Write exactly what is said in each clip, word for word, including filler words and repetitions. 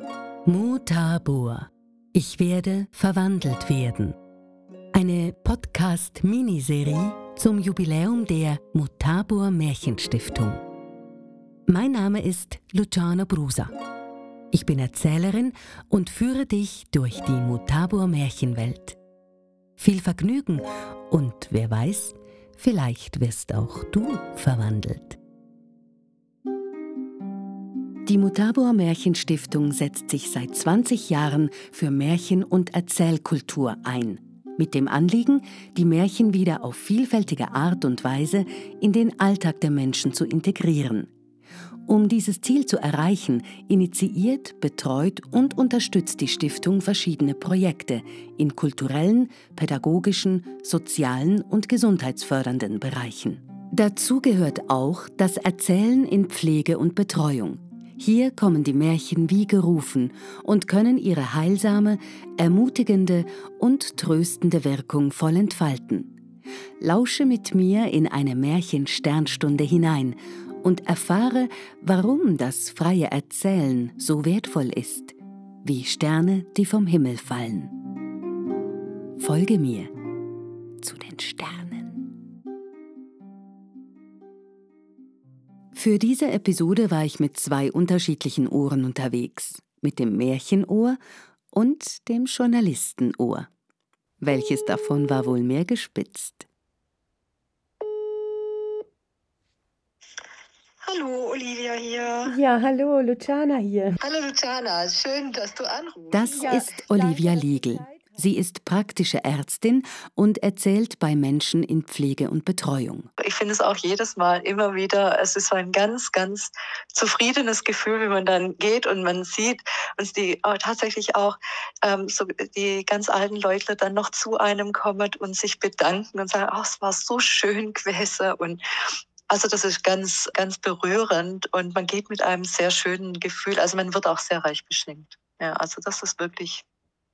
Mutabor. Ich werde verwandelt werden. Eine Podcast-Miniserie zum Jubiläum der Mutabor Märchenstiftung. Mein Name ist Luciana Brusa. Ich bin Erzählerin und führe dich durch die Mutabor Märchenwelt. Viel Vergnügen und wer weiß, vielleicht wirst auch du verwandelt. Die Mutabor Märchenstiftung setzt sich seit zwanzig Jahren für Märchen- und Erzählkultur ein, mit dem Anliegen, die Märchen wieder auf vielfältige Art und Weise in den Alltag der Menschen zu integrieren. Um dieses Ziel zu erreichen, initiiert, betreut und unterstützt die Stiftung verschiedene Projekte in kulturellen, pädagogischen, sozialen und gesundheitsfördernden Bereichen. Dazu gehört auch das Erzählen in Pflege und Betreuung. Hier kommen die Märchen wie gerufen und können ihre heilsame, ermutigende und tröstende Wirkung voll entfalten. Lausche mit mir in eine Märchen-Sternstunde hinein und erfahre, warum das freie Erzählen so wertvoll ist, wie Sterne, die vom Himmel fallen. Folge mir zu den Sternen. Für diese Episode war ich mit zwei unterschiedlichen Ohren unterwegs, mit dem Märchenohr und dem Journalistenohr. Welches davon war wohl mehr gespitzt? Hallo, Olivia hier. Ja, hallo, Luciana hier. Hallo, Luciana. Schön, dass du anrufst. Das Ja, ist Olivia Liegl. Sie ist praktische Ärztin und erzählt bei Menschen in Pflege und Betreuung. Ich finde es auch jedes Mal immer wieder, es ist so ein ganz, ganz zufriedenes Gefühl, wenn man dann geht und man sieht uns die oh, tatsächlich auch ähm, so die ganz alten Leute dann noch zu einem kommen und sich bedanken und sagen, oh, es war so schön gewesen. Und also das ist ganz, ganz berührend und man geht mit einem sehr schönen Gefühl. Also man wird auch sehr reich beschenkt. Ja, also das ist wirklich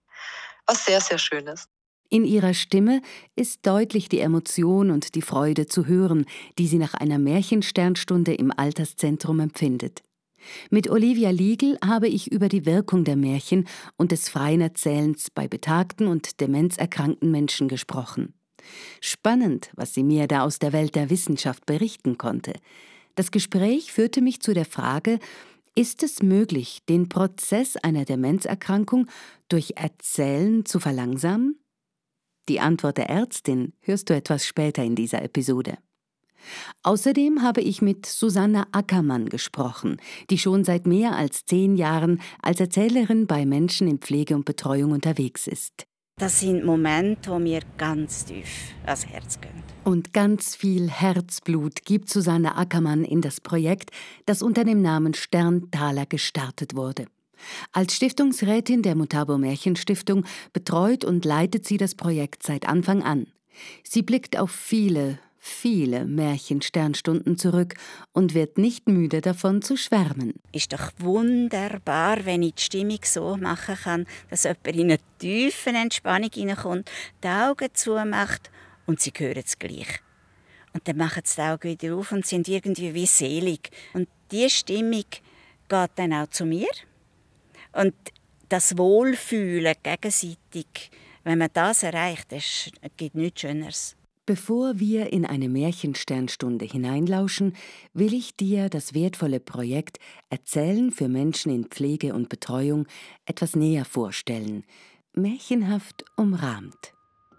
was sehr, sehr Schönes. In ihrer Stimme ist deutlich die Emotion und die Freude zu hören, die sie nach einer Märchensternstunde im Alterszentrum empfindet. Mit Olivia Liegl habe ich über die Wirkung der Märchen und des freien Erzählens bei betagten und demenzerkrankten Menschen gesprochen. Spannend, was sie mir da aus der Welt der Wissenschaft berichten konnte. Das Gespräch führte mich zu der Frage: Ist es möglich, den Prozess einer Demenzerkrankung durch Erzählen zu verlangsamen? Die Antwort der Ärztin hörst du etwas später in dieser Episode. Außerdem habe ich mit Susanna Ackermann gesprochen, die schon seit mehr als zehn Jahren als Erzählerin bei Menschen in Pflege und Betreuung unterwegs ist. Das sind Momente, die mir ganz tief ans Herz gehen. Und ganz viel Herzblut gibt Susanna Ackermann in das Projekt, das unter dem Namen Sterntaler gestartet wurde. Als Stiftungsrätin der Mutabor Märchenstiftung betreut und leitet sie das Projekt seit Anfang an. Sie blickt auf viele, viele Märchen-Sternstunden zurück und wird nicht müde davon zu schwärmen. Ist doch wunderbar, wenn ich die Stimmung so machen kann, dass jemand in eine tiefe Entspannung hineinkommt, die Augen zumacht und sie hören es gleich. Und dann machen sie die Augen wieder auf und sind irgendwie wie selig. Und diese Stimmung geht dann auch zu mir. Und das Wohlfühlen gegenseitig, wenn man das erreicht, es gibt nichts Schöneres. Bevor wir in eine Märchensternstunde hineinlauschen, will ich dir das wertvolle Projekt Erzählen für Menschen in Pflege und Betreuung etwas näher vorstellen, märchenhaft umrahmt.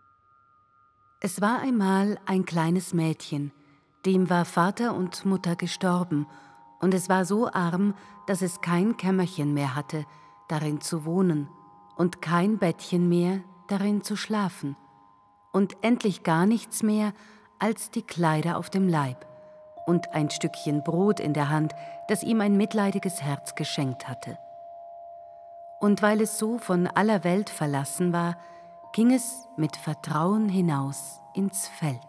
Es war einmal ein kleines Mädchen, dem war Vater und Mutter gestorben, und es war so arm, dass es kein Kämmerchen mehr hatte, darin zu wohnen, und kein Bettchen mehr, darin zu schlafen. Und endlich gar nichts mehr als die Kleider auf dem Leib und ein Stückchen Brot in der Hand, das ihm ein mitleidiges Herz geschenkt hatte. Und weil es so von aller Welt verlassen war, ging es mit Vertrauen hinaus ins Feld.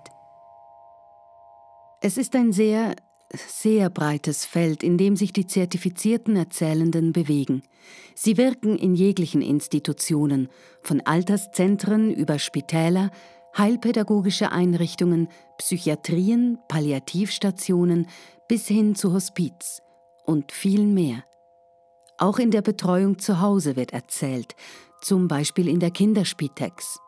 Es ist ein sehr, sehr breites Feld, in dem sich die zertifizierten Erzählenden bewegen. Sie wirken in jeglichen Institutionen, von Alterszentren über Spitäler, heilpädagogische Einrichtungen, Psychiatrien, Palliativstationen bis hin zu Hospiz und viel mehr. Auch in der Betreuung zu Hause wird erzählt, zum Beispiel in der Kinderspitex.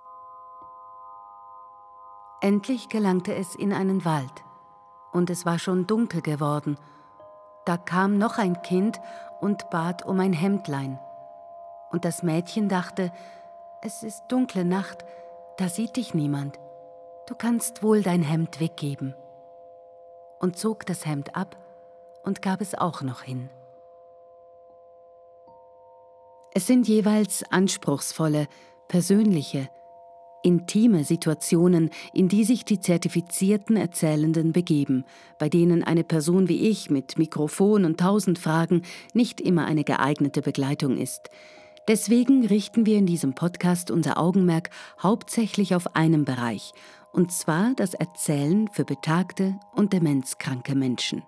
Endlich gelangte es in einen Wald und es war schon dunkel geworden. Da kam noch ein Kind und bat um ein Hemdlein. Und das Mädchen dachte, es ist dunkle Nacht, da sieht dich niemand. Du kannst wohl dein Hemd weggeben. Und zog das Hemd ab und gab es auch noch hin. Es sind jeweils anspruchsvolle, persönliche, intime Situationen, in die sich die zertifizierten Erzählenden begeben, bei denen eine Person wie ich mit Mikrofon und tausend Fragen nicht immer eine geeignete Begleitung ist. Deswegen richten wir in diesem Podcast unser Augenmerk hauptsächlich auf einen Bereich, und zwar das Erzählen für betagte und demenzkranke Menschen.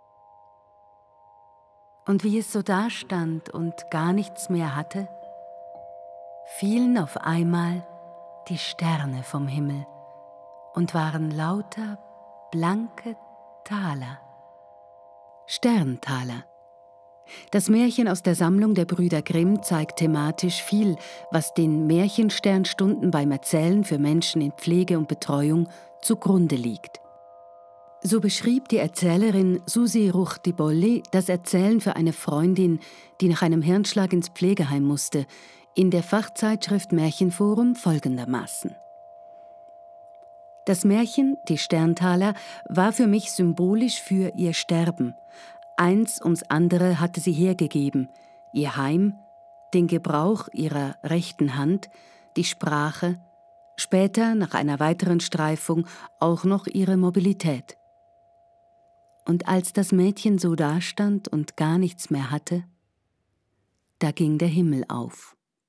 Und wie es so dastand und gar nichts mehr hatte, fielen auf einmal die Sterne vom Himmel und waren lauter blanke Taler. Sterntaler. Das Märchen aus der Sammlung der Brüder Grimm zeigt thematisch viel, was den Märchensternstunden beim Erzählen für Menschen in Pflege und Betreuung zugrunde liegt. So beschrieb die Erzählerin Susi Ruchti-Bolli das Erzählen für eine Freundin, die nach einem Hirnschlag ins Pflegeheim musste, in der Fachzeitschrift Märchenforum folgendermaßen. Das Märchen, die Sterntaler, war für mich symbolisch für ihr Sterben. Eins ums andere hatte sie hergegeben, ihr Heim, den Gebrauch ihrer rechten Hand, die Sprache, später, nach einer weiteren Streifung, auch noch ihre Mobilität. Und als das Mädchen so dastand und gar nichts mehr hatte, da ging der Himmel auf.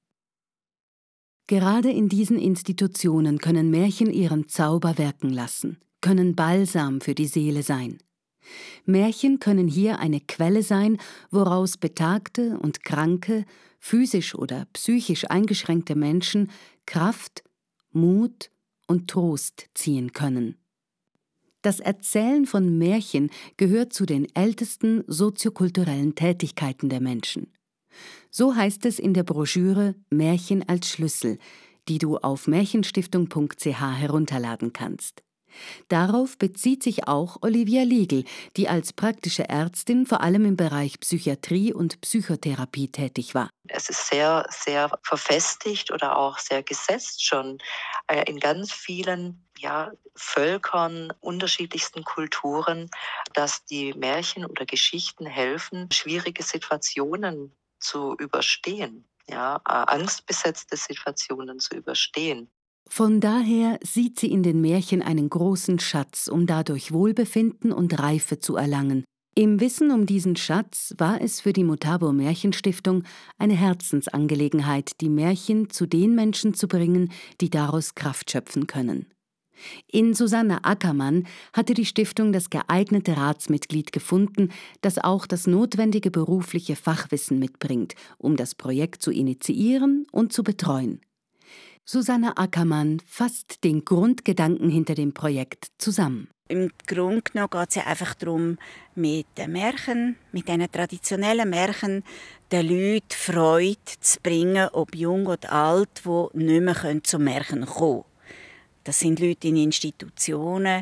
Gerade in diesen Institutionen können Märchen ihren Zauber wirken lassen, können Balsam für die Seele sein. Märchen können hier eine Quelle sein, woraus betagte und kranke, physisch oder psychisch eingeschränkte Menschen Kraft, Mut und Trost ziehen können. Das Erzählen von Märchen gehört zu den ältesten soziokulturellen Tätigkeiten der Menschen. So heißt es in der Broschüre Märchen als Schlüssel, die du auf märchenstiftung punkt c h herunterladen kannst. Darauf bezieht sich auch Olivia Liegl, die als praktische Ärztin vor allem im Bereich Psychiatrie und Psychotherapie tätig war. Es ist sehr, sehr verfestigt oder auch sehr gesetzt schon in ganz vielen ja, Völkern, unterschiedlichsten Kulturen, dass die Märchen oder Geschichten helfen, schwierige Situationen zu überstehen, ja, angstbesetzte Situationen zu überstehen. Von daher sieht sie in den Märchen einen großen Schatz, um dadurch Wohlbefinden und Reife zu erlangen. Im Wissen um diesen Schatz war es für die Mutabo Märchenstiftung eine Herzensangelegenheit, die Märchen zu den Menschen zu bringen, die daraus Kraft schöpfen können. In Susanne Ackermann hatte die Stiftung das geeignete Ratsmitglied gefunden, das auch das notwendige berufliche Fachwissen mitbringt, um das Projekt zu initiieren und zu betreuen. Susanne Ackermann fasst den Grundgedanken hinter dem Projekt zusammen. Im Grunde genommen geht es ja einfach darum, mit den Märchen, mit diesen traditionellen Märchen, den Leuten Freude zu bringen, ob jung oder alt, die nicht mehr zum Märchen kommen können. Das sind Leute in Institutionen,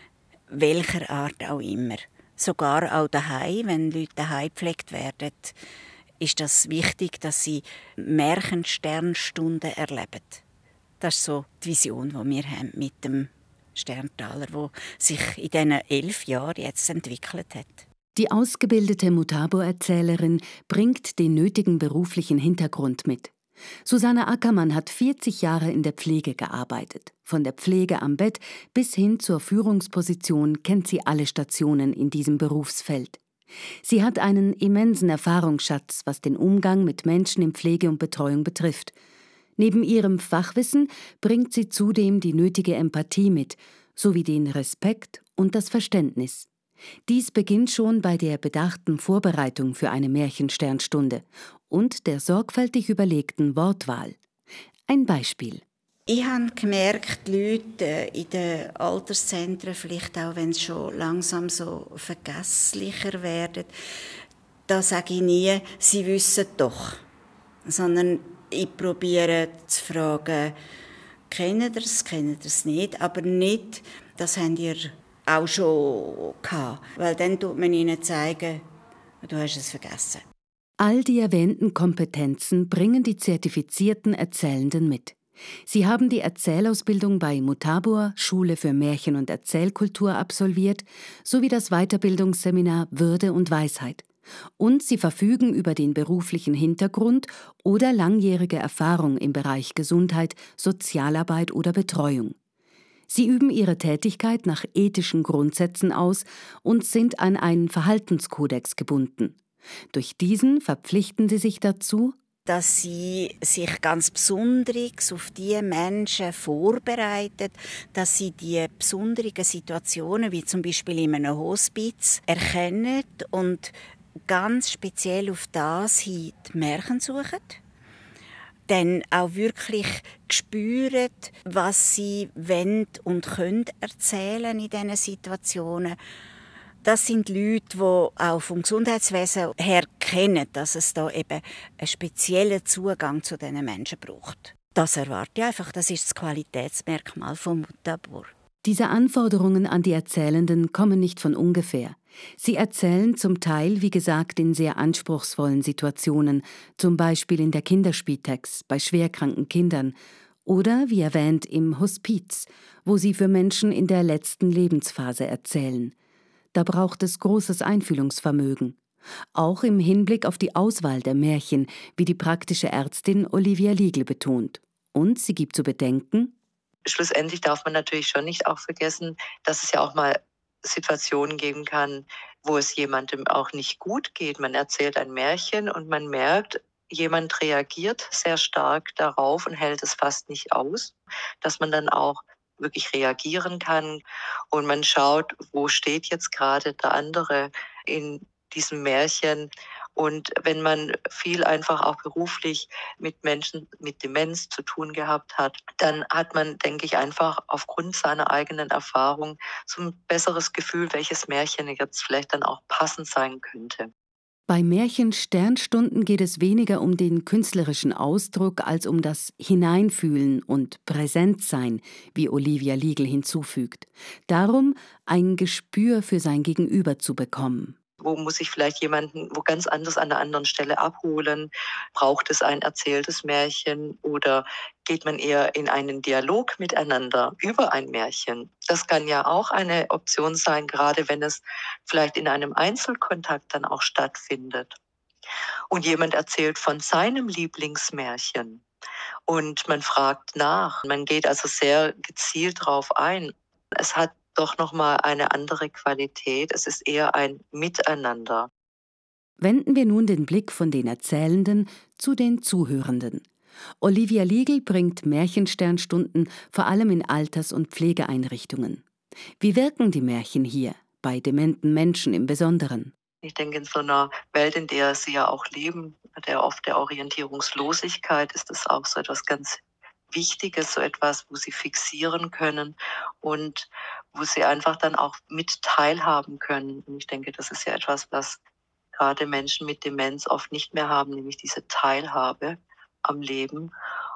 welcher Art auch immer. Sogar auch daheim, wenn Leute daheim gepflegt werden, ist das wichtig, dass sie Märchensternstunden erleben. Das ist so die Vision, die wir haben mit dem Sterntaler, wo sich in diesen elf Jahren jetzt entwickelt hat. Die ausgebildete Mutabo-Erzählerin bringt den nötigen beruflichen Hintergrund mit. Susanne Ackermann hat vierzig Jahre in der Pflege gearbeitet. Von der Pflege am Bett bis hin zur Führungsposition kennt sie alle Stationen in diesem Berufsfeld. Sie hat einen immensen Erfahrungsschatz, was den Umgang mit Menschen in Pflege und Betreuung betrifft. Neben ihrem Fachwissen bringt sie zudem die nötige Empathie mit, sowie den Respekt und das Verständnis. Dies beginnt schon bei der bedachten Vorbereitung für eine Märchensternstunde und der sorgfältig überlegten Wortwahl. Ein Beispiel. Ich habe gemerkt, die Leute in den Alterszentren, vielleicht auch wenn sie schon langsam so vergesslicher werden, Da sage ich nie, sie wissen doch. Sondern ich probiere zu fragen, kennt ihr es, kennt ihr es nicht, aber nicht, das habt ihr auch schon gehabt. Weil dann tut man ihnen zeigen, du hast es vergessen. All die erwähnten Kompetenzen bringen die zertifizierten Erzählenden mit. Sie haben die Erzählausbildung bei Mutabor, Schule für Märchen- und Erzählkultur, absolviert, sowie das Weiterbildungsseminar Würde und Weisheit. Und sie verfügen über den beruflichen Hintergrund oder langjährige Erfahrung im Bereich Gesundheit, Sozialarbeit oder Betreuung. Sie üben ihre Tätigkeit nach ethischen Grundsätzen aus und sind an einen Verhaltenskodex gebunden. Durch diesen verpflichten sie sich dazu, dass sie sich ganz besonders auf die Menschen vorbereitet, dass sie die besonderen Situationen, wie zum Beispiel in einem Hospiz, erkennen und ganz speziell auf das hin die Märchen suchen. Dann auch wirklich spüren, was sie wollen und können erzählen in diesen Situationen. Das sind Leute, die auch vom Gesundheitswesen her kennen, dass es da eben einen speziellen Zugang zu diesen Menschen braucht. Das erwarte ich einfach, das ist das Qualitätsmerkmal von Mutabor. Diese Anforderungen an die Erzählenden kommen nicht von ungefähr. Sie erzählen zum Teil, wie gesagt, in sehr anspruchsvollen Situationen, zum Beispiel in der Kinderspitex, bei schwerkranken Kindern oder, wie erwähnt, im Hospiz, wo sie für Menschen in der letzten Lebensphase erzählen. Da braucht es großes Einfühlungsvermögen. Auch im Hinblick auf die Auswahl der Märchen, wie die praktische Ärztin Olivia Liegl betont. Und sie gibt zu bedenken: Schlussendlich darf man natürlich schon nicht auch vergessen, dass es ja auch mal Situationen geben kann, wo es jemandem auch nicht gut geht. Man erzählt ein Märchen und man merkt, jemand reagiert sehr stark darauf und hält es fast nicht aus, dass man dann auch wirklich reagieren kann und man schaut, wo steht jetzt gerade der andere in diesem Märchen. Und wenn man viel einfach auch beruflich mit Menschen mit Demenz zu tun gehabt hat, dann hat man, denke ich, einfach aufgrund seiner eigenen Erfahrung so ein besseres Gefühl, welches Märchen jetzt vielleicht dann auch passend sein könnte. Bei Märchen-Sternstunden geht es weniger um den künstlerischen Ausdruck als um das Hineinfühlen und Präsentsein, wie Olivia Liegl hinzufügt. Darum, ein Gespür für sein Gegenüber zu bekommen. Wo muss ich vielleicht jemanden wo ganz anders an einer anderen Stelle abholen? Braucht es ein erzähltes Märchen oder geht man eher in einen Dialog miteinander über ein Märchen? Das kann ja auch eine Option sein, gerade wenn es vielleicht in einem Einzelkontakt dann auch stattfindet. Und jemand erzählt von seinem Lieblingsmärchen und man fragt nach. Man geht also sehr gezielt drauf ein. Es hat doch nochmal eine andere Qualität. Es ist eher ein Miteinander. Wenden wir nun den Blick von den Erzählenden zu den Zuhörenden. Olivia Liegl bringt Märchensternstunden vor allem in Alters- und Pflegeeinrichtungen. Wie wirken die Märchen hier, bei dementen Menschen im Besonderen? Ich denke, in so einer Welt, in der sie ja auch leben, der oft der Orientierungslosigkeit, ist das auch so etwas ganz Wichtiges, so etwas, wo sie fixieren können und wo sie einfach dann auch mit teilhaben können. Und ich denke, das ist ja etwas, was gerade Menschen mit Demenz oft nicht mehr haben, nämlich diese Teilhabe am Leben.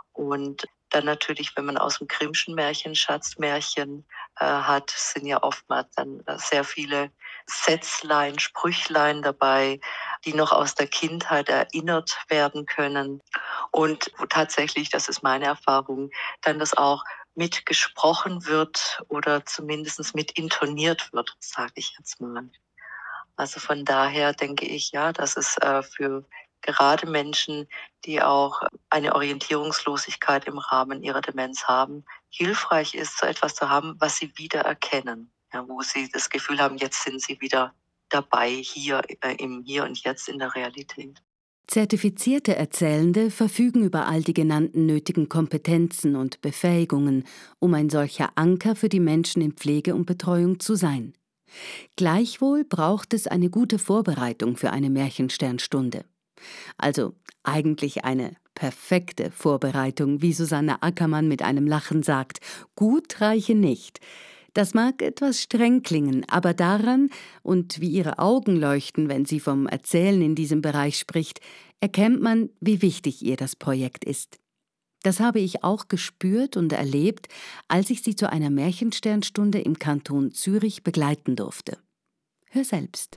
Und dann natürlich, wenn man aus dem Grimmschen Märchen Schatzmärchen äh, hat, sind ja oftmals dann sehr viele Sätzlein, Sprüchlein dabei, die noch aus der Kindheit erinnert werden können. Und wo tatsächlich, das ist meine Erfahrung, dann das auch mitgesprochen wird oder zumindest mit intoniert wird, sage ich jetzt mal. Also von daher denke ich, ja, dass es äh, für gerade Menschen, die auch eine Orientierungslosigkeit im Rahmen ihrer Demenz haben, hilfreich ist, so etwas zu haben, was sie wiedererkennen, ja, wo sie das Gefühl haben, jetzt sind sie wieder dabei, hier äh, im Hier und Jetzt in der Realität. Zertifizierte Erzählende verfügen über all die genannten nötigen Kompetenzen und Befähigungen, um ein solcher Anker für die Menschen in Pflege und Betreuung zu sein. Gleichwohl braucht es eine gute Vorbereitung für eine Märchensternstunde. Also eigentlich eine perfekte Vorbereitung, wie Susanne Ackermann mit einem Lachen sagt. Gut reiche nicht. Das mag etwas streng klingen, aber daran und wie ihre Augen leuchten, wenn sie vom Erzählen in diesem Bereich spricht, erkennt man, wie wichtig ihr das Projekt ist. Das habe ich auch gespürt und erlebt, als ich sie zu einer Märchensternstunde im Kanton Zürich begleiten durfte. Hör selbst.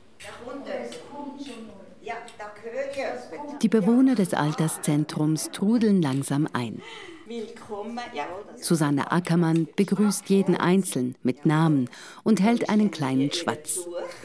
Die Bewohner des Alterszentrums trudeln langsam ein. Susanne Ackermann begrüßt jeden einzeln mit Namen und hält einen kleinen Schwatz.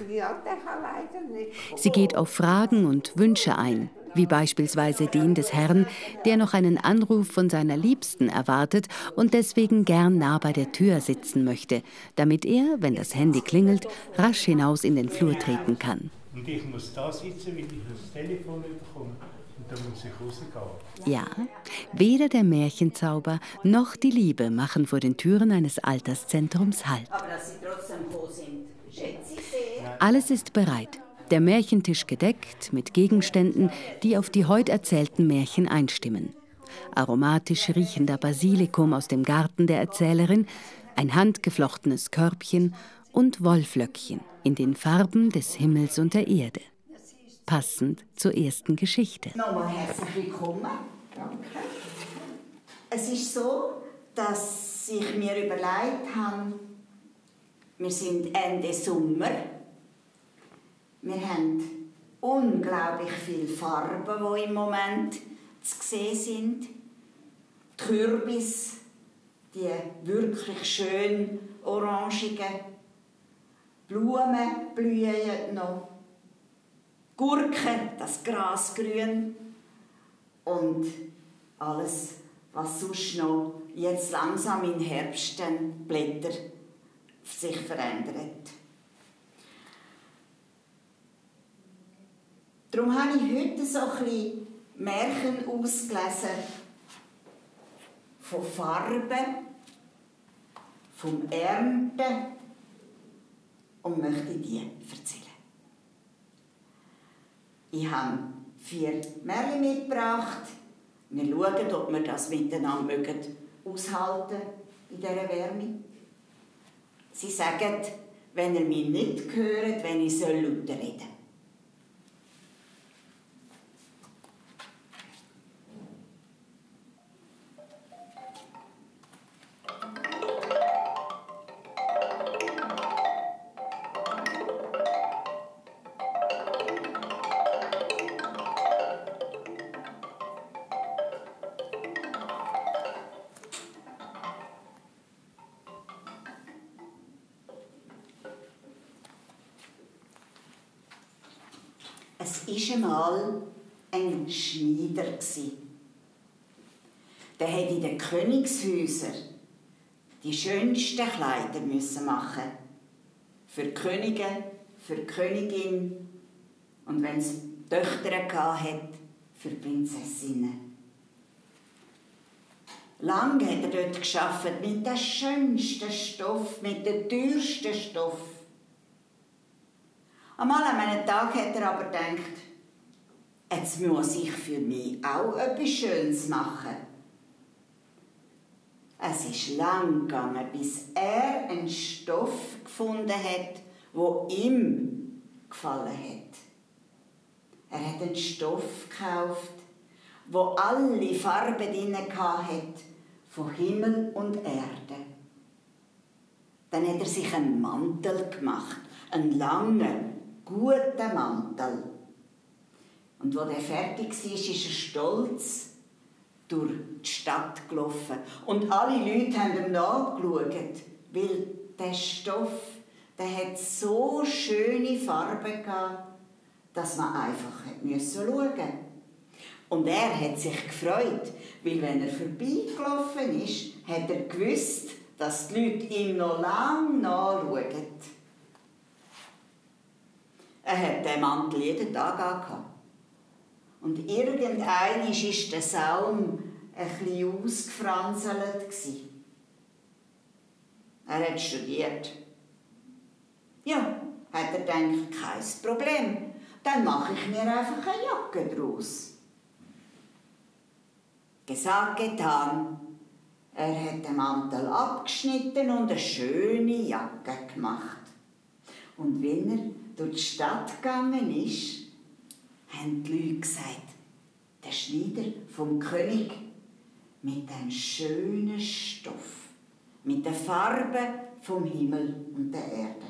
Sie geht auf Fragen und Wünsche ein, wie beispielsweise den des Herrn, der noch einen Anruf von seiner Liebsten erwartet und deswegen gern nah bei der Tür sitzen möchte, damit er, wenn das Handy klingelt, rasch hinaus in den Flur treten kann. Und ich muss da sitzen, weil ich das Telefon bekomme. Und dann muss ich rausgehen. Ja, weder der Märchenzauber noch die Liebe machen vor den Türen eines Alterszentrums Halt. Aber dass Sie trotzdem gekommen sind, schätze ich sehr. Alles ist bereit. Der Märchentisch gedeckt mit Gegenständen, die auf die heute erzählten Märchen einstimmen. Aromatisch riechender Basilikum aus dem Garten der Erzählerin, ein handgeflochtenes Körbchen und Wollflöckchen in den Farben des Himmels und der Erde. Passend zur ersten Geschichte. Nochmal herzlich willkommen. Danke. Es ist so, dass ich mir überlegt habe, wir sind Ende Sommer. Wir haben unglaublich viele Farben, die im Moment zu sehen sind. Die Kürbis, die wirklich schön orangigen. Blumen blühen noch. Gurken, das Grasgrün. Und alles, was sonst noch jetzt langsam im Herbst dann Blätter sich verändert. Darum habe ich heute so ein bisschen Märchen ausgelesen von Farben, vom Ernten und möchte die erzählen. Ich habe vier Märchen mitgebracht. Wir schauen, ob wir das miteinander aushalten in dieser Wärme. Sie sagen, wenn ihr mich nicht hört, wenn ich lauter reden soll. Es war einmal ein Schneider. Der musste in den Königshäusern die schönsten Kleider machen. Für die Könige, für die Königin und wenn es Töchter hatte, für Prinzessinnen. Lange hat er dort gearbeitet mit dem schönsten Stoff, mit dem teuersten Stoff. Einmal an einem Tag hat er aber gedacht, jetzt muss ich für mich auch etwas Schönes machen. Es ist lang gegangen, bis er einen Stoff gefunden hat, der ihm gefallen hat. Er hat einen Stoff gekauft, wo alle Farben drin hatte, von Himmel und Erde. Dann hat er sich einen Mantel gemacht, einen langen, guten Mantel. Und als er fertig war, ist er stolz durch die Stadt gelaufen. Und alle Leute haben ihm nachgeschaut, weil der Stoff, der hat so schöne Farben gehabt, dass man einfach schauen musste. Und er hat sich gefreut, weil wenn er vorbeigelaufen ist, hat er gewusst, dass die Leute ihm noch lange nachschauen. Er hat den Mantel jeden Tag angehabt. Und irgendwann war der Saum ein bisschen ausgefranselt. Er hat studiert. Ja, hat er gedacht, kein Problem. Dann mache ich mir einfach eine Jacke draus. Gesagt, getan. Er hat den Mantel abgeschnitten und eine schöne Jacke gemacht. Und wenn er durch die Stadt gegangen ist, haben die Leute gesagt, der Schneider vom König mit einem schönen Stoff, mit den Farben vom Himmel und der Erde.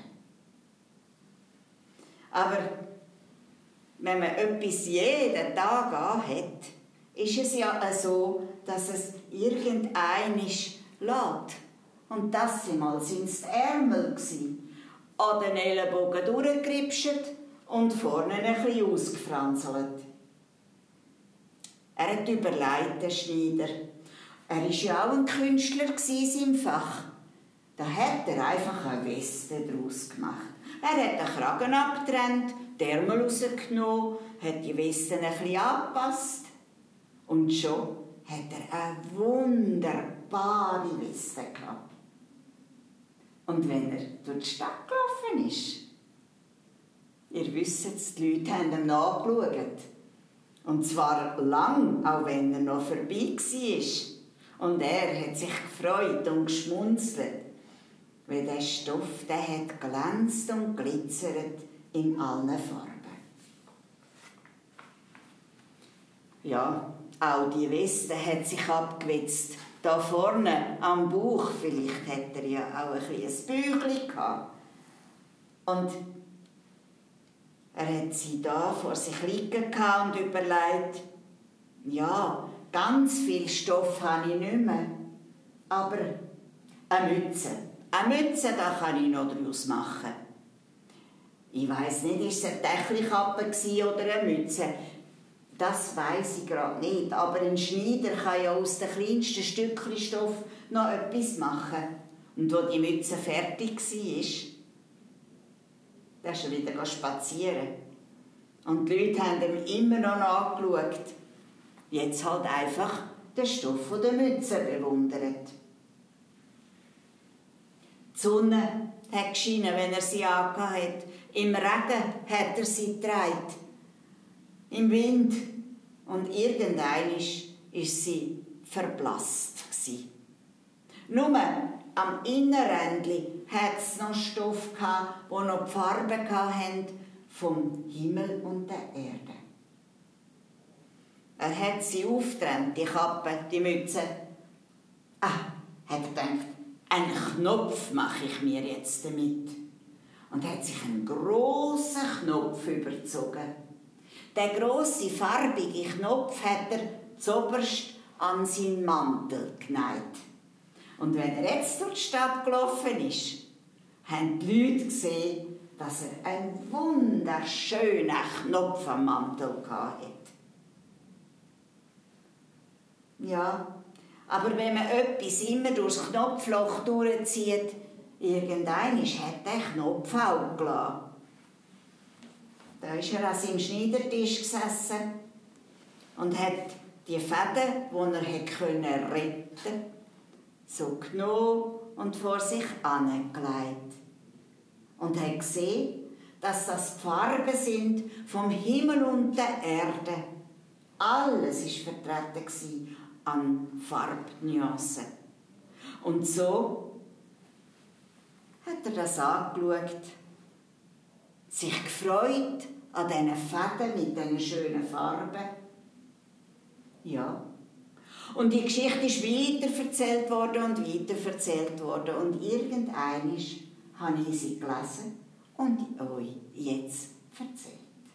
Aber wenn man etwas jeden Tag anhat, ist es ja so, dass es irgendeinisch lässt. Und das mal sind es die Ärmel gsi, an den Ellenbogen durchgeripscht und vorne ein bisschen ausgefranzelt. Er hat überlegt, der Schneider. Er war ja auch ein Künstler in seinem Fach. Da hat er einfach eine Weste daraus gemacht. Er hat den Kragen abgetrennt, die Ärmel rausgenommen, hat die Weste ein bisschen angepasst. Und schon hat er eine wunderbare Weste gehabt. Und wenn er durch die Stadt gelaufen ist, ihr wisst es, die Leute haben ihm nachgeschaut. Und zwar lang, auch wenn er noch vorbei war. Und er hat sich gefreut und geschmunzelt, weil der Stoff, der hat glänzt und glitzert in allen Farben. Ja, auch die Weste hat sich abgewetzt. Da vorne am Bauch, vielleicht hat er ja auch ein kleines Büchlein gehabt. Und er hat sie da vor sich liegen gehabt und überlegt, ja, ganz viel Stoff habe ich nicht mehr, aber eine Mütze. Eine Mütze, da kann ich noch daraus machen. Ich weiss nicht, ist es eine Tächelkappe oder eine Mütze? Das weiss ich gerade nicht. Aber ein Schneider kann ja aus dem kleinsten Stückchen Stoff noch etwas machen. Und als die Mütze fertig war, da ist er wieder spazieren. Und die Leute haben ihm immer noch nachgeschaut. Jetzt halt einfach den Stoff der Mütze bewundert. Die Sonne hat geschienen, wenn er sie angehabt hat. Im Regen hat er sie getragen. Im Wind. Und irgendwann ist sie verblasst. Nur am Innenrändli hat es noch Stoff gehabt, wo noch die Farben hatten vom Himmel und der Erde. Er hat sie aufgetrennt, die Kappe, die Mütze. Ah, hat er gedacht, einen Knopf mache ich mir jetzt damit. Und hat sich einen grossen Knopf überzogen. Der grosse, farbige Knopf hat er zuoberst an seinen Mantel geneigt. Und wenn er jetzt durch die Stadt gelaufen ist, haben die Leute gesehen, dass er einen wunderschönen Knopf am Mantel hatte. Ja, aber wenn man etwas immer durchs Knopfloch durchzieht, irgendwann hat der Knopf auch gelassen. Da ist er an seinem Schneidertisch gesessen und hat die Fäden, die er hätte retten konnte, so genommen und vor sich angelegt. Und hat gesehen, dass das die Farben sind vom Himmel und der Erde. Alles war vertreten an Farbnuancen. Und so hat er das angeschaut, sich gefreut an diesen Fäden mit diesen schönen Farben. Ja. Und die Geschichte ist weiter erzählt worden und weiter erzählt worden. Und irgendwann habe ich sie gelesen und euch jetzt erzählt.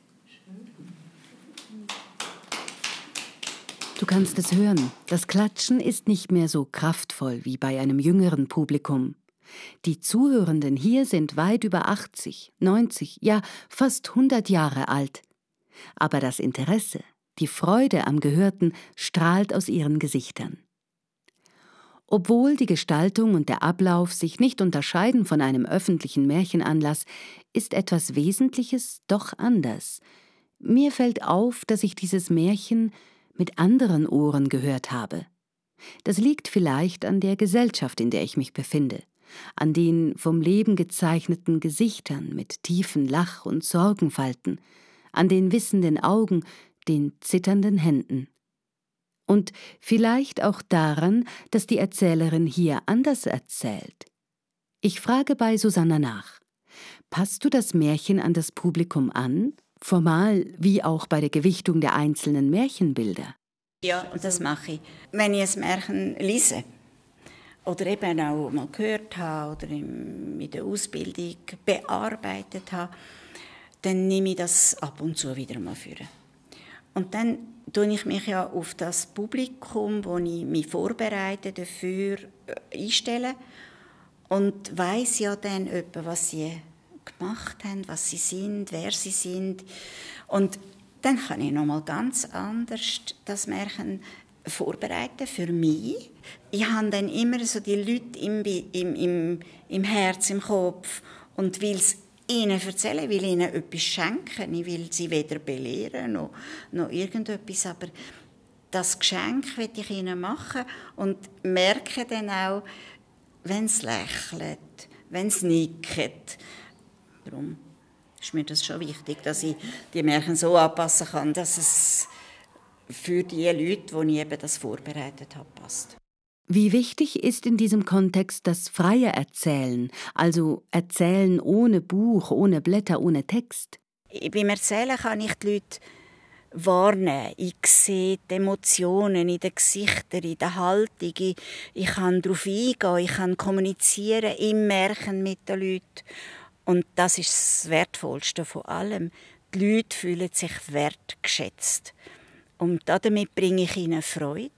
Du kannst es hören, das Klatschen ist nicht mehr so kraftvoll wie bei einem jüngeren Publikum. Die Zuhörenden hier sind weit über achtzig, neunzig, ja fast hundert Jahre alt. Aber das Interesse, die Freude am Gehörten strahlt aus ihren Gesichtern. Obwohl die Gestaltung und der Ablauf sich nicht unterscheiden von einem öffentlichen Märchenanlass, ist etwas Wesentliches doch anders. Mir fällt auf, dass ich dieses Märchen mit anderen Ohren gehört habe. Das liegt vielleicht an der Gesellschaft, in der ich mich befinde, an den vom Leben gezeichneten Gesichtern mit tiefen Lach- und Sorgenfalten, an den wissenden Augen, den zitternden Händen. Und vielleicht auch daran, dass die Erzählerin hier anders erzählt. Ich frage bei Susanna nach. Passt du das Märchen an das Publikum an? Formal wie auch bei der Gewichtung der einzelnen Märchenbilder? Ja, das mache ich. Wenn ich ein Märchen lese oder eben auch mal gehört habe oder in der Ausbildung bearbeitet habe, dann nehme ich das ab und zu wieder mal vor. Und dann tue ich mich ja auf das Publikum, wo ich mich vorbereite, dafür einstellen und weiss ja dann etwa, was sie gemacht haben, was sie sind, wer sie sind. Und dann kann ich noch mal ganz anders das Märchen vorbereiten für mich. Ich habe dann immer so die Leute im, im, im, im Herz, im Kopf und will es ihnen erzählen, will ihnen etwas schenken. Ich will sie weder belehren noch, noch irgendetwas, aber das Geschenk will ich ihnen machen und merke dann auch, wenn es lächelt, wenn es nickt. Darum ist mir das schon wichtig, dass ich die Märchen so anpassen kann, dass es für die Leute, die ich eben das vorbereitet habe, passt. Wie wichtig ist in diesem Kontext das freie Erzählen, also Erzählen ohne Buch, ohne Blätter, ohne Text? Beim Erzählen kann ich die Leute wahrnehmen. Ich sehe die Emotionen in den Gesichtern, in der Haltung. Ich, ich kann darauf eingehen, ich kann kommunizieren im Märchen mit den Leuten. Und das ist das Wertvollste von allem. Die Leute fühlen sich wertgeschätzt. Und damit bringe ich ihnen Freude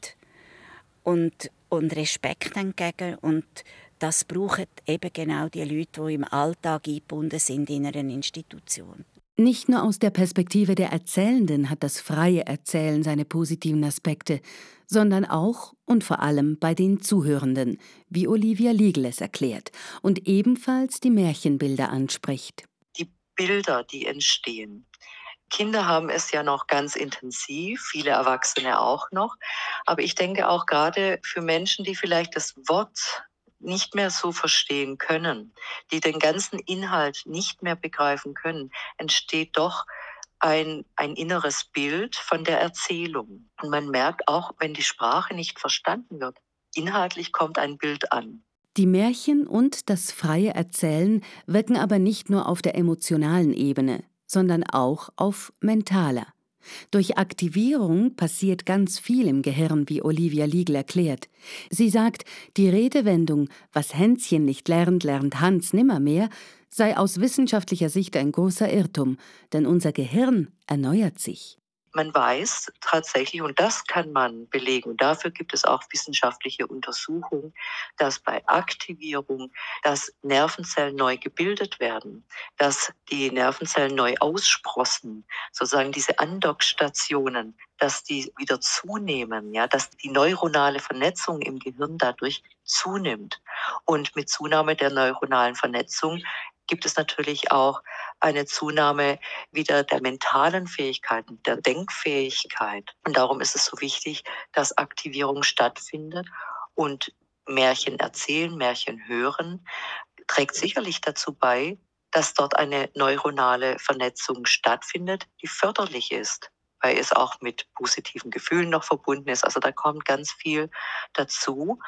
und, und Respekt entgegen. Und das brauchen eben genau die Leute, die im Alltag eingebunden sind in einer Institution. Nicht nur aus der Perspektive der Erzählenden hat das freie Erzählen seine positiven Aspekte, sondern auch und vor allem bei den Zuhörenden, wie Olivia Liegl es erklärt und ebenfalls die Märchenbilder anspricht. Die Bilder, die entstehen. Kinder haben es ja noch ganz intensiv, viele Erwachsene auch noch. Aber ich denke auch gerade für Menschen, die vielleicht das Wort nicht mehr so verstehen können, die den ganzen Inhalt nicht mehr begreifen können, entsteht doch ein, ein inneres Bild von der Erzählung. Und man merkt auch, wenn die Sprache nicht verstanden wird, inhaltlich kommt ein Bild an. Die Märchen und das freie Erzählen wirken aber nicht nur auf der emotionalen Ebene, sondern auch auf mentaler. Durch Aktivierung passiert ganz viel im Gehirn, wie Olivia Liegl erklärt. Sie sagt, die Redewendung »Was Hänschen nicht lernt, lernt Hans nimmermehr« sei aus wissenschaftlicher Sicht ein großer Irrtum, denn unser Gehirn erneuert sich. Man weiß tatsächlich, und das kann man belegen, und dafür gibt es auch wissenschaftliche Untersuchungen, dass bei Aktivierung, dass Nervenzellen neu gebildet werden, dass die Nervenzellen neu aussprossen, sozusagen diese Andockstationen, dass die wieder zunehmen, ja, dass die neuronale Vernetzung im Gehirn dadurch zunimmt. Und mit Zunahme der neuronalen Vernetzung gibt es natürlich auch eine Zunahme wieder der mentalen Fähigkeiten, der Denkfähigkeit. Und darum ist es so wichtig, dass Aktivierung stattfindet. Und Märchen erzählen, Märchen hören, trägt sicherlich dazu bei, dass dort eine neuronale Vernetzung stattfindet, die förderlich ist, weil es auch mit positiven Gefühlen noch verbunden ist. Also da kommt ganz viel dazu.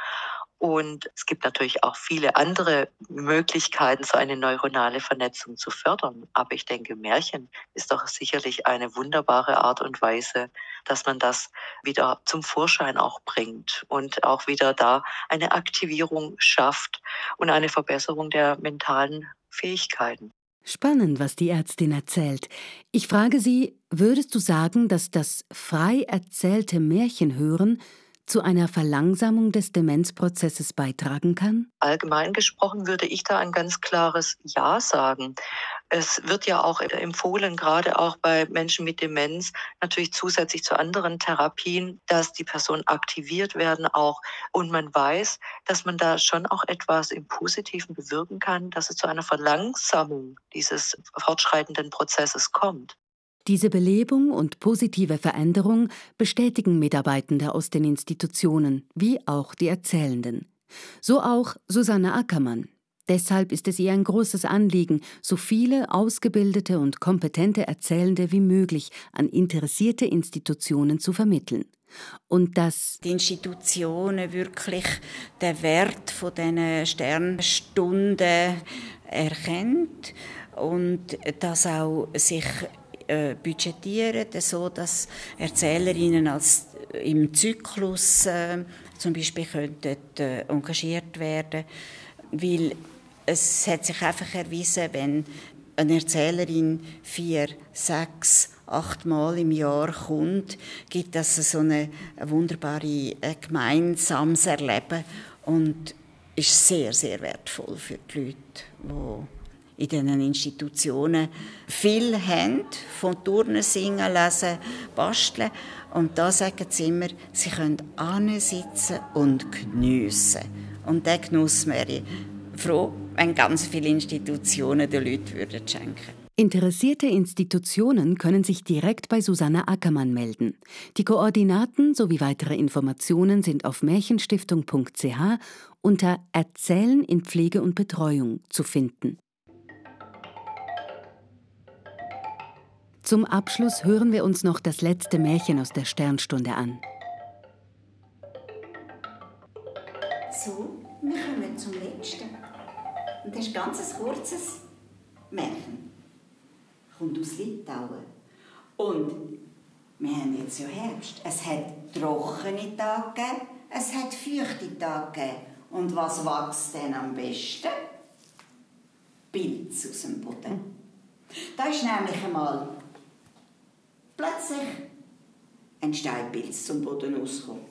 Und es gibt natürlich auch viele andere Möglichkeiten, so eine neuronale Vernetzung zu fördern. Aber ich denke, Märchen ist doch sicherlich eine wunderbare Art und Weise, dass man das wieder zum Vorschein auch bringt und auch wieder da eine Aktivierung schafft und eine Verbesserung der mentalen Fähigkeiten. Spannend, was die Ärztin erzählt. Ich frage Sie, würdest du sagen, dass das frei erzählte Märchenhören zu einer Verlangsamung des Demenzprozesses beitragen kann? Allgemein gesprochen würde ich da ein ganz klares Ja sagen. Es wird ja auch empfohlen, gerade auch bei Menschen mit Demenz, natürlich zusätzlich zu anderen Therapien, dass die Personen aktiviert werden auch. Und man weiß, dass man da schon auch etwas im Positiven bewirken kann, dass es zu einer Verlangsamung dieses fortschreitenden Prozesses kommt. Diese Belebung und positive Veränderung bestätigen Mitarbeitende aus den Institutionen, wie auch die Erzählenden. So auch Susanne Ackermann. Deshalb ist es ihr ein großes Anliegen, so viele ausgebildete und kompetente Erzählende wie möglich an interessierte Institutionen zu vermitteln. Und dass die Institutionen wirklich den Wert von diesen Sternstunden erkennt und das auch sich äh, budgetieren, so dass Erzählerinnen als im Zyklus äh, zum Beispiel könnten, äh, engagiert werden, weil es hat sich einfach erwiesen, wenn eine Erzählerin vier, sechs, acht Mal im Jahr kommt, gibt das so eine, eine wunderbare ein gemeinsames Erleben und ist sehr, sehr wertvoll für die Leute, die in diesen Institutionen viel haben, von Turnen, Singen, Lesen, Basteln. Und da sagen sie immer, sie können hinsitzen und geniessen. Und diesen Genuss wäre ich froh, wenn ganz viele Institutionen den Leuten würden schenken. Interessierte Institutionen können sich direkt bei Susanne Ackermann melden. Die Koordinaten sowie weitere Informationen sind auf märchenstiftung punkt c h unter Erzählen in Pflege und Betreuung zu finden. Zum Abschluss hören wir uns noch das letzte Märchen aus der Sternstunde an. So, wir kommen zum letzten. Und das ist ein ganz kurzes Märchen. Kommt aus Litauen. Und wir haben jetzt ja Herbst. Es hat trockene Tage gegeben, es hat feuchte Tage gegeben. Und was wächst denn am besten? Pilz aus dem Boden. Da ist nämlich einmal plötzlich ein Steinpilz zum Boden rausgekommen.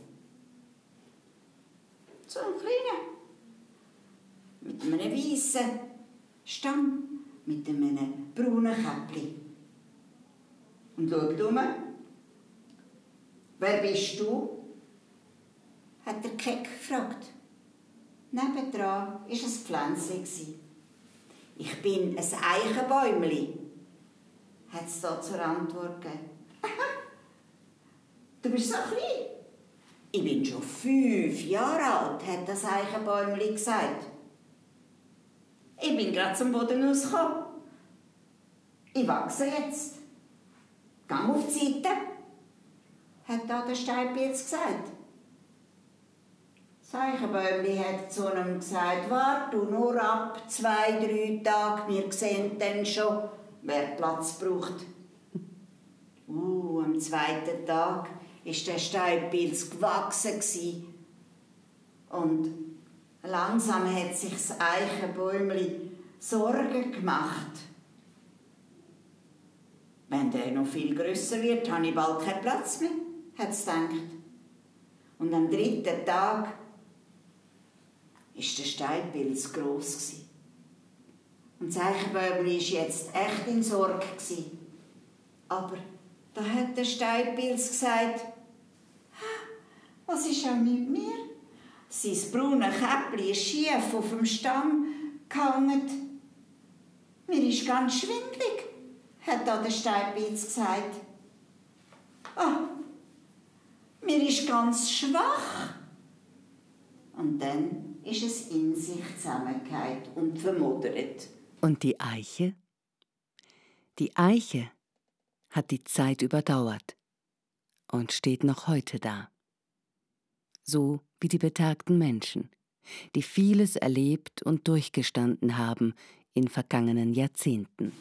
So ein kleiner. Mit einem weißen Stamm, mit einem braunen Käppli. Und schaut um. Wer bist du? Hat der Keck gefragt. Nebendran war ein Pflänzchen. Ich bin ein Eichenbäumli, hat es da zur Antwort gegeben. Du bist so klein. Ich bin schon fünf Jahre alt, hat das Eichenbäumli gesagt. Ich bin gerade zum Boden rausgekommen. Ich wachse jetzt. Gang auf die Seite, hat da der Steinpilz gesagt. Das Eichenbäumli hat zu ihm gesagt, warte nur ab, zwei, drei Tage, wir sehen dann schon, wer Platz braucht. Uh, am zweiten Tag war der Steinpilz gewachsen. Und langsam hat sich das Eichenbäumli Sorgen gemacht. Wenn der noch viel grösser wird, habe ich bald keinen Platz mehr, hat es gedacht. Und am dritten Tag war der Steinpilz gross. Und das Eichenbäumli war jetzt echt in Sorge. Aber da hat der Steinpilz gesagt, was ist auch mit mir? Sein braunes Käppli ist schief auf dem Stamm gehangen. Mir ist ganz schwindlig, hat da der Steinpilz gesagt. Ah, mir ist ganz schwach. Und dann ist es in sich zusammengefallen und vermodert. Und die Eiche? Die Eiche hat die Zeit überdauert und steht noch heute da. So wie die betagten Menschen, die vieles erlebt und durchgestanden haben in vergangenen Jahrzehnten.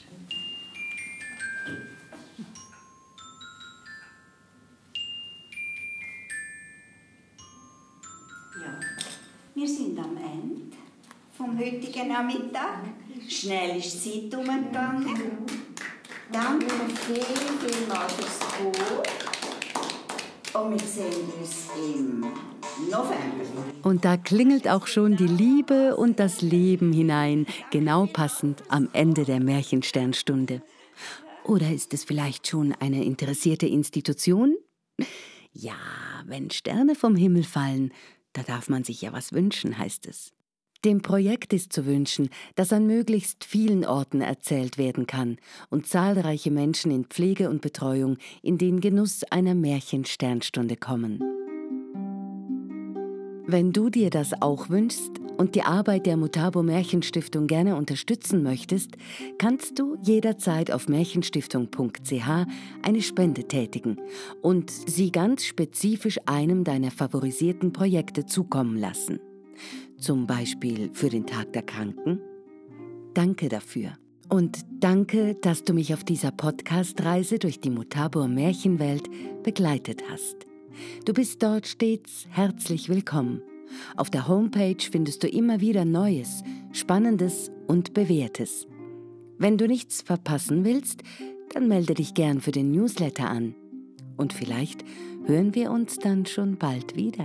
Ja, wir sind am Ende vom heutigen Nachmittag. Schnell ist die Zeit umgegangen. Danke viel, vielmals fürs Kommen. Und wir sehen uns im November. Und da klingelt auch schon die Liebe und das Leben hinein, genau passend am Ende der Märchensternstunde. Oder ist es vielleicht schon eine interessierte Institution? Ja, wenn Sterne vom Himmel fallen, da darf man sich ja was wünschen, heißt es. Dem Projekt ist zu wünschen, dass an möglichst vielen Orten erzählt werden kann und zahlreiche Menschen in Pflege und Betreuung in den Genuss einer Märchensternstunde kommen. Wenn du dir das auch wünschst und die Arbeit der Mutabo Märchenstiftung gerne unterstützen möchtest, kannst du jederzeit auf märchenstiftung punkt c h eine Spende tätigen und sie ganz spezifisch einem deiner favorisierten Projekte zukommen lassen. Zum Beispiel für den Tag der Kranken. Danke dafür. Und danke, dass du mich auf dieser Podcast-Reise durch die Mutabor Märchenwelt begleitet hast. Du bist dort stets herzlich willkommen. Auf der Homepage findest du immer wieder Neues, Spannendes und Bewährtes. Wenn du nichts verpassen willst, dann melde dich gern für den Newsletter an. Und vielleicht hören wir uns dann schon bald wieder.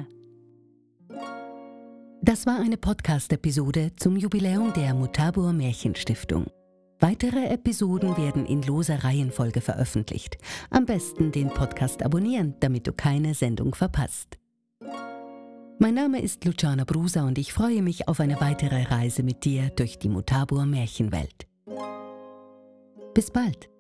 Das war eine Podcast-Episode zum Jubiläum der Mutabor Märchenstiftung. Weitere Episoden werden in loser Reihenfolge veröffentlicht. Am besten den Podcast abonnieren, damit du keine Sendung verpasst. Mein Name ist Luciana Brusa und ich freue mich auf eine weitere Reise mit dir durch die Mutabor Märchenwelt. Bis bald!